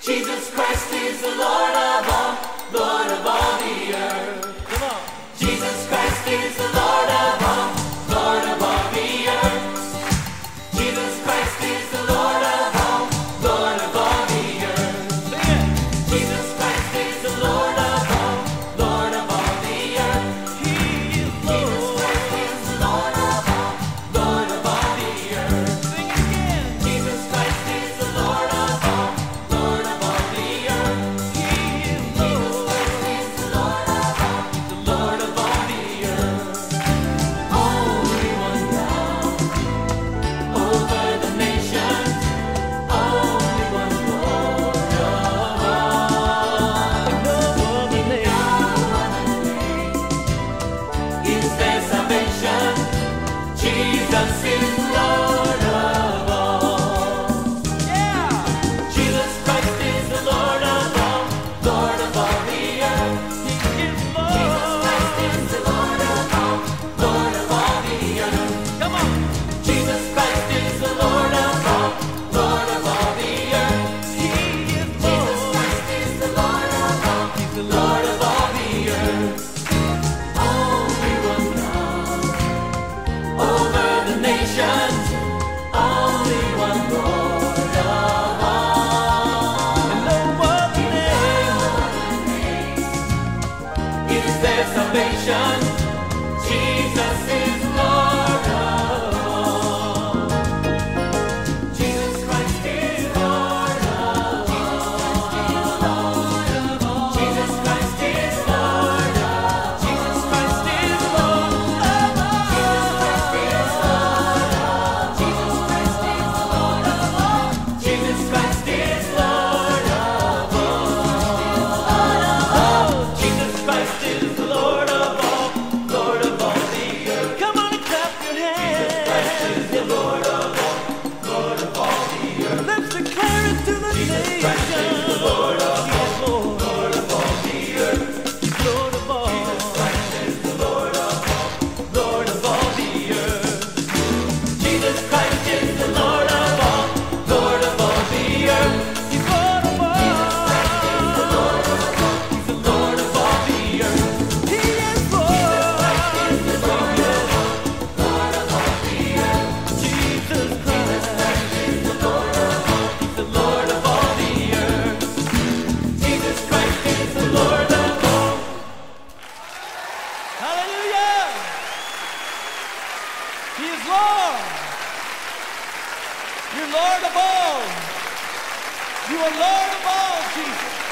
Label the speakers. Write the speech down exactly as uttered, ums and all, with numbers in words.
Speaker 1: Jesus Christ is the Lord of all, Lord of all the earth.
Speaker 2: Come on.
Speaker 1: Jesus Christ is the Lord of all, Lord of all the earth. Jesus Christ is the Lord of all, Lord of all the earth.
Speaker 2: Sing it.
Speaker 1: Jesus Christ is the Lord of all, Lord of all the earth.
Speaker 2: He is
Speaker 1: Jesus
Speaker 2: Lord.
Speaker 1: Christ is the Lord of all, Lord of all the earth.
Speaker 2: Sing it again.
Speaker 1: Jesus Christ is the Lord of all, Lord of all the earth.
Speaker 2: He is
Speaker 1: Jesus
Speaker 2: Lord.
Speaker 1: Christ is the Lord of all, Lord of all the earth. Holy One God, over the nations, Holy One Lord of all.
Speaker 2: No other name.
Speaker 1: Is there salvation? Jesus is Lord of all.
Speaker 2: Yeah.
Speaker 1: Jesus Christ is the Lord of all, Lord of all the earth.
Speaker 2: He is
Speaker 1: Jesus Christ
Speaker 2: Lord.
Speaker 1: is the Lord of all, Lord of all the earth.
Speaker 2: Come on.
Speaker 1: Jesus Christ is the Lord of all, Lord of all the earth.
Speaker 2: He is
Speaker 1: Jesus
Speaker 2: Lord.
Speaker 1: Christ is the Lord of all,
Speaker 2: He's the
Speaker 1: Lord
Speaker 2: Lord.
Speaker 1: of all the earth. Holy One God, over the nations, only one Lord of all.
Speaker 2: And no other name.
Speaker 1: Is there salvation? Jesus is Lord of all. Jesus Christ is Lord of all. Jesus Christ is Lord of all. Jesus Christ is Lord of all. Jesus Christ is Lord of all. Jesus Christ is Lord of all. Jesus Christ is the Lord of all, Lord of all the earth.
Speaker 2: Come on and clap your hands.
Speaker 1: Christ is the Lord of all, Lord of all the earth.
Speaker 2: Let's declare it to the nations.
Speaker 1: Christ is the Lord of
Speaker 2: He is Lord.
Speaker 1: Lord of all the earth.
Speaker 2: He's Lord of all.
Speaker 1: Christ is the Lord of all, Lord of all the earth. Jesus Christ is the Lord of all, Lord of all the earth.
Speaker 2: He's Lord of all.
Speaker 1: He's the Lord of all, He's the Lord of all the earth.
Speaker 2: He is Lord.
Speaker 1: He's the Lord of all, Lord of all the earth.
Speaker 2: Jesus Christ.
Speaker 1: He's the Lord of all, He's the Lord of all the earth. Jesus Christ is the Lord of all.
Speaker 2: Hallelujah. He is Lord. You're Lord of all. You are Lord of all, Jesus.